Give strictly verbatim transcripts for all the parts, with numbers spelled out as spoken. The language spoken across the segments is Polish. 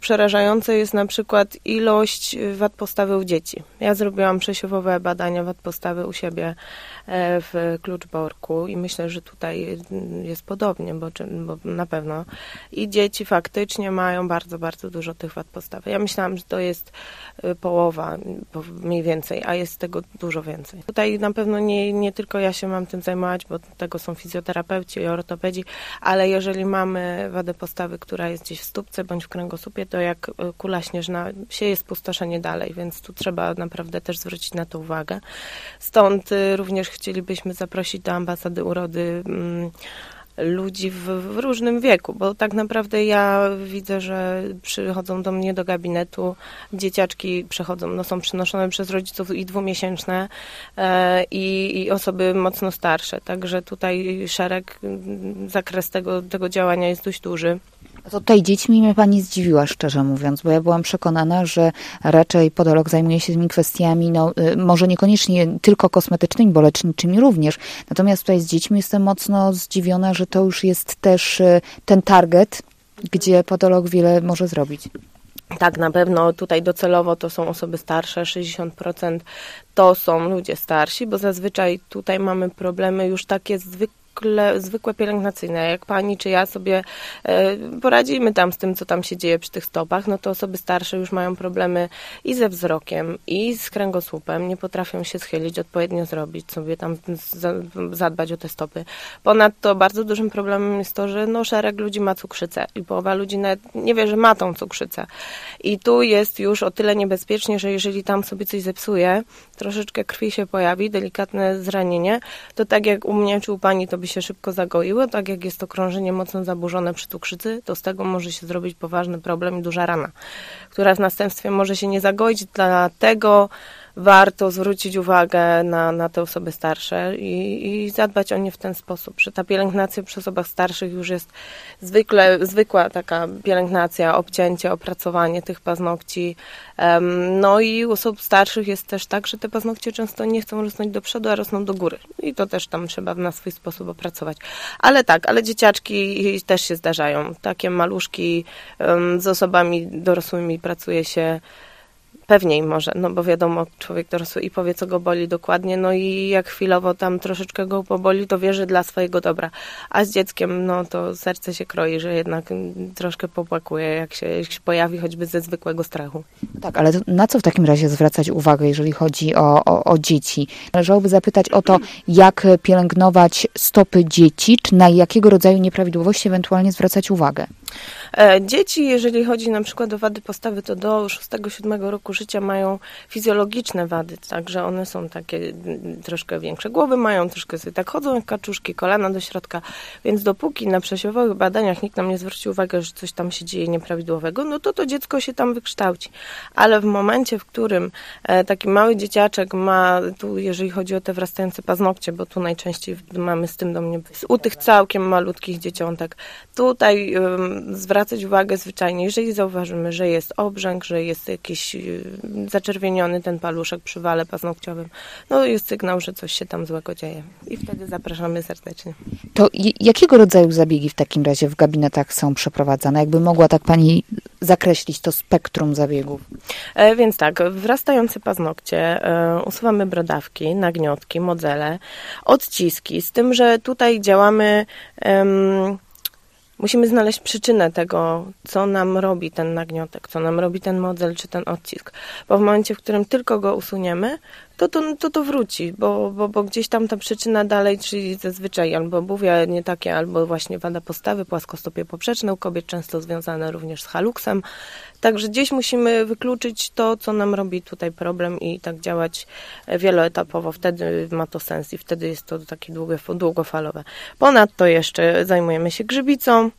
Przerażające jest na przykład ilość wad postawy u dzieci. Ja zrobiłam przesiewowe badania wad postawy u siebie w Kluczborku i myślę, że tutaj jest podobnie, bo, bo na pewno i dzieci faktycznie mają bardzo, bardzo dużo tych wad postawy. Ja myślałam, że to jest połowa mniej więcej, a jest tego dużo więcej. Tutaj na pewno nie, nie tylko ja się mam tym zajmować, bo tego są fizjoterapeuci i ortopedzi, ale jeżeli mamy wadę postawy, która jest gdzieś w stópce bądź w kręgosłupie, to jak kula śnieżna sieje spustoszenie dalej, więc tu trzeba naprawdę też zwrócić na to uwagę. Stąd również chcielibyśmy zaprosić do ambasady urody mm, ludzi w, w różnym wieku, bo tak naprawdę ja widzę, że przychodzą do mnie do gabinetu, dzieciaczki przechodzą, no są przynoszone przez rodziców i dwumiesięczne e, i, i osoby mocno starsze, także tutaj szereg, zakres tego, tego działania jest dość duży. To tej dziećmi mnie pani zdziwiła, szczerze mówiąc, bo ja byłam przekonana, że raczej podolog zajmuje się tymi kwestiami, no może niekoniecznie tylko kosmetycznymi, bo leczniczymi również. Natomiast tutaj z dziećmi jestem mocno zdziwiona, że to już jest też ten target, gdzie podolog wiele może zrobić. Tak, na pewno tutaj docelowo to są osoby starsze, sześćdziesiąt procent to są ludzie starsi, bo zazwyczaj tutaj mamy problemy już takie zwykłe, zwykłe pielęgnacyjne. Jak pani czy ja sobie e, poradzimy tam z tym, co tam się dzieje przy tych stopach, no to osoby starsze już mają problemy i ze wzrokiem, i z kręgosłupem, nie potrafią się schylić, odpowiednio zrobić, sobie tam za, zadbać o te stopy. Ponadto bardzo dużym problemem jest to, że no szereg ludzi ma cukrzycę i połowa ludzi nawet nie wie, że ma tą cukrzycę. I tu jest już o tyle niebezpiecznie, że jeżeli tam sobie coś zepsuje, troszeczkę krwi się pojawi, delikatne zranienie, to tak jak u mnie czy u pani to by się szybko zagoiło, tak jak jest to krążenie mocno zaburzone przy cukrzycy, to z tego może się zrobić poważny problem i duża rana, która w następstwie może się nie zagoić, dlatego warto zwrócić uwagę na, na te osoby starsze i, i zadbać o nie w ten sposób, że ta pielęgnacja przy osobach starszych już jest zwykle, zwykła taka pielęgnacja, obcięcie, opracowanie tych paznokci. Um, no i u osób starszych jest też tak, że te paznokcie często nie chcą rosnąć do przodu, a rosną do góry. I to też tam trzeba na swój sposób opracować. Ale tak, ale dzieciaczki też się zdarzają. Takie maluszki um, z osobami dorosłymi pracuje się pewniej może, no bo wiadomo, człowiek dorosły i powie, co go boli dokładnie, no i jak chwilowo tam troszeczkę go poboli, to wie, że dla swojego dobra. A z dzieckiem, no to serce się kroi, że jednak troszkę popłakuje, jak się, jak się pojawi choćby ze zwykłego strachu. Tak, ale na co w takim razie zwracać uwagę, jeżeli chodzi o, o, o dzieci? Należałoby zapytać o to, jak pielęgnować stopy dzieci, czy na jakiego rodzaju nieprawidłowości ewentualnie zwracać uwagę? Dzieci, jeżeli chodzi na przykład o wady postawy, to do szóstego siódmego roku życia mają fizjologiczne wady, także one są takie troszkę większe głowy mają, troszkę sobie tak chodzą jak kaczuszki, kolana do środka, więc dopóki na przesiewowych badaniach nikt nam nie zwróci uwagi, że coś tam się dzieje nieprawidłowego, no to to dziecko się tam wykształci. Ale w momencie, w którym taki mały dzieciaczek ma, tu jeżeli chodzi o te wrastające paznokcie, bo tu najczęściej mamy z tym do mnie, u tych całkiem malutkich dzieciątek, tutaj um, zwracać uwagę zwyczajnie, jeżeli zauważymy, że jest obrzęk, że jest jakiś zaczerwieniony ten paluszek przy wale paznokciowym, no jest sygnał, że coś się tam złego dzieje. I wtedy zapraszamy serdecznie. To jakiego rodzaju zabiegi w takim razie w gabinetach są przeprowadzane? Jakby mogła tak pani zakreślić to spektrum zabiegów? E, więc tak, wrastające paznokcie, e, usuwamy brodawki, nagniotki, modzele, odciski, z tym, że tutaj działamy... Em, Musimy znaleźć przyczynę tego, co nam robi ten nagniotek, co nam robi ten model czy ten odcisk. Bo w momencie, w którym tylko go usuniemy, to to, to, to wróci, bo, bo, bo gdzieś tam ta przyczyna dalej, czyli zazwyczaj albo obuwie nie takie, albo właśnie wada postawy, płaskostopie poprzeczne u kobiet, często związane również z haluksem. Także gdzieś musimy wykluczyć to, co nam robi tutaj problem i tak działać wieloetapowo. Wtedy ma to sens i wtedy jest to takie długofalowe. Ponadto jeszcze zajmujemy się grzybicą.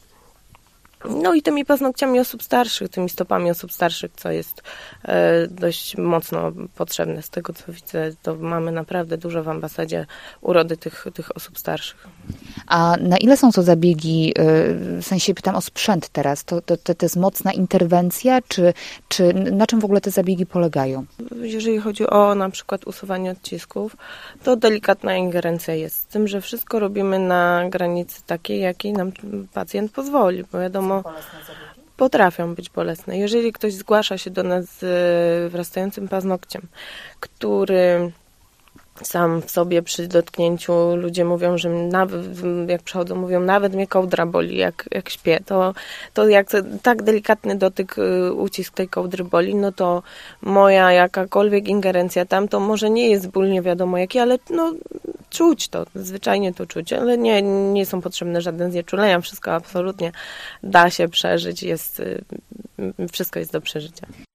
No i tymi paznokciami osób starszych, tymi stopami osób starszych, co jest e, dość mocno potrzebne. Z tego, co widzę, to mamy naprawdę dużo w ambasadzie urody tych, tych osób starszych. A na ile są to zabiegi, w sensie pytam o sprzęt teraz, to, to, to jest mocna interwencja, czy, czy na czym w ogóle te zabiegi polegają? Jeżeli chodzi o na przykład usuwanie odcisków, to delikatna ingerencja jest z tym, że wszystko robimy na granicy takiej, jakiej nam pacjent pozwoli, bo wiadomo, potrafią być bolesne. Jeżeli ktoś zgłasza się do nas z wrastającym paznokciem, który sam w sobie przy dotknięciu ludzie mówią, że nawet, jak przychodzą, mówią, nawet mnie kołdra boli, jak, jak śpię, to, to jak tak delikatny dotyk, ucisk tej kołdry boli, no to moja jakakolwiek ingerencja tam, to może nie jest ból nie wiadomo jaki, ale no czuć to, zwyczajnie to czuć, ale nie, nie są potrzebne żadne znieczulenia, wszystko absolutnie da się przeżyć, jest, wszystko jest do przeżycia.